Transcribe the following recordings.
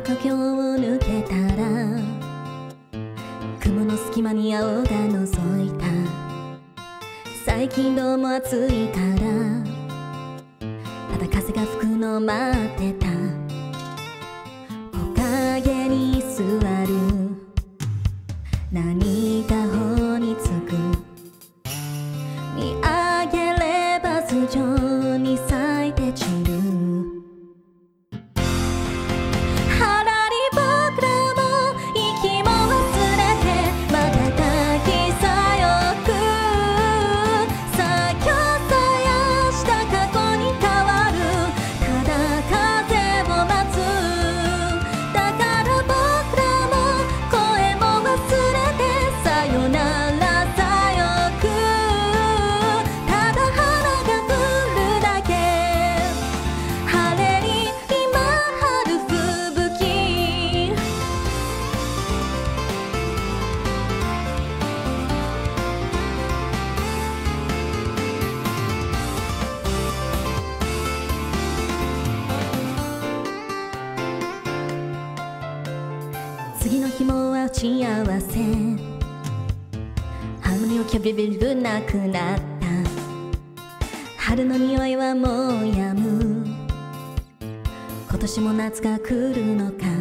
東京を抜けたら雲の隙間に青が覗いた。最近どうも暑いからただ風が吹くの待ってた。木陰に座る何か頬につく。見上げれば頭上に咲いて散る。次の日もは幸せ。ハーモニーをキャビビルなくなった。春の匂いはもうやむ。今年も夏が来るのか。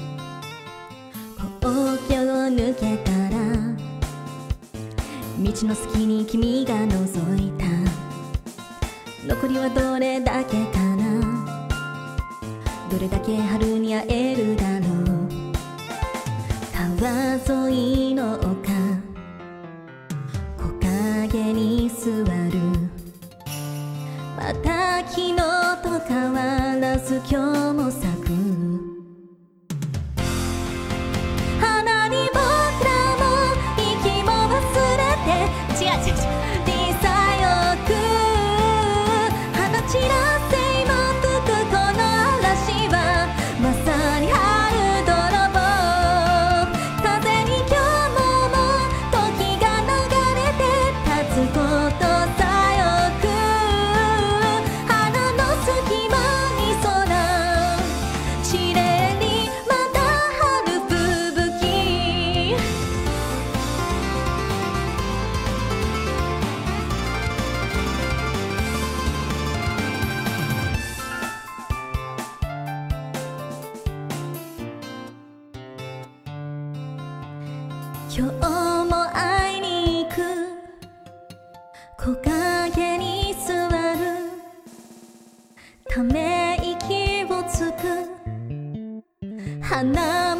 皇居を抜けたら道の隙に君が覗いた。残りはどれだけかな。どれだけ春に会えるだろう。川沿いの丘木陰に座る。また昨日と変わらず今日も咲く。花に僕らも息も忘れて違う違う違う小さい奥花散らせ今吹くこの嵐はまさに春泥棒。風に今日も時が流れて立つことさよく。花の隙間に空綺麗にまた春吹雪。今日も会いに行く。木陰に座る。ため息をつく。花